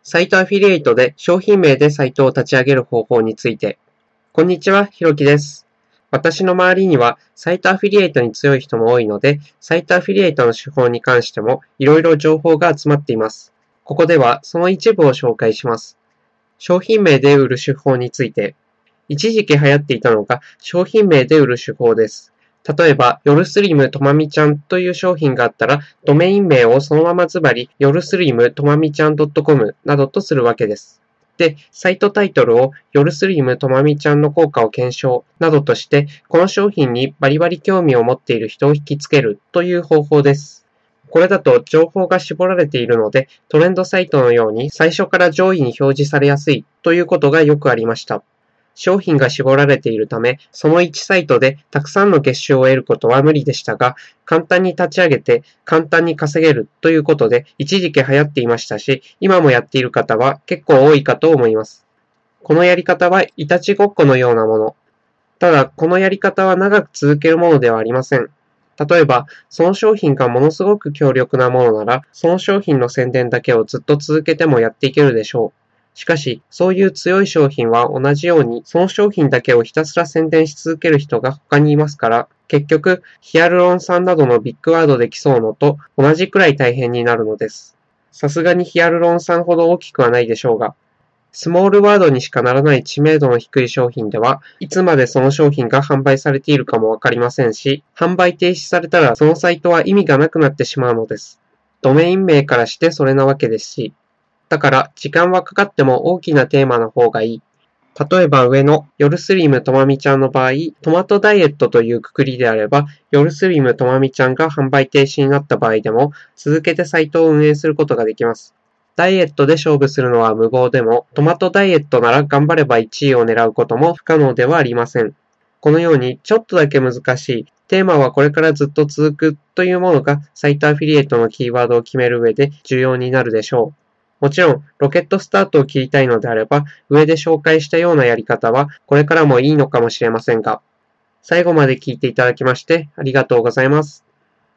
サイトアフィリエイトで商品名でサイトを立ち上げる方法について。こんにちは、ひろきです。私の周りにはサイトアフィリエイトに強い人も多いので、サイトアフィリエイトの手法に関してもいろいろ情報が集まっています。ここではその一部を紹介します。商品名で売る手法について。一時期流行っていたのが商品名で売る手法です。例えば、夜スリムとまみちゃんという商品があったら、ドメイン名をそのままズバリ、夜スリムとまみちゃん .com などとするわけです。で、サイトタイトルを夜スリムとまみちゃんの効果を検証などとして、この商品にバリバリ興味を持っている人を引きつけるという方法です。これだと情報が絞られているので、トレンドサイトのように最初から上位に表示されやすいということがよくありました。商品が絞られているため、その1サイトでたくさんの月収を得ることは無理でしたが、簡単に立ち上げて簡単に稼げるということで一時期流行っていましたし、今もやっている方は結構多いかと思います。このやり方はいたちごっこのようなもの。ただ、このやり方は長く続けるものではありません。例えば、その商品がものすごく強力なものなら、その商品の宣伝だけをずっと続けてもやっていけるでしょう。しかし、そういう強い商品は同じように、その商品だけをひたすら宣伝し続ける人が他にいますから、結局、ヒアルロン酸などのビッグワードで競うのと同じくらい大変になるのです。さすがにヒアルロン酸ほど大きくはないでしょうが、スモールワードにしかならない知名度の低い商品では、いつまでその商品が販売されているかもわかりませんし、販売停止されたらそのサイトは意味がなくなってしまうのです。ドメイン名からしてそれなわけですし、だから時間はかかっても大きなテーマの方がいい。例えば上の夜スリムとまみちゃんの場合、トマトダイエットというくくりであれば、夜スリムとまみちゃんが販売停止になった場合でも、続けてサイトを運営することができます。ダイエットで勝負するのは無謀でも、トマトダイエットなら頑張れば1位を狙うことも不可能ではありません。このようにちょっとだけ難しい、テーマはこれからずっと続くというものがサイトアフィリエイトのキーワードを決める上で重要になるでしょう。もちろん、ロケットスタートを切りたいのであれば、上で紹介したようなやり方はこれからもいいのかもしれませんが、最後まで聞いていただきましてありがとうございます。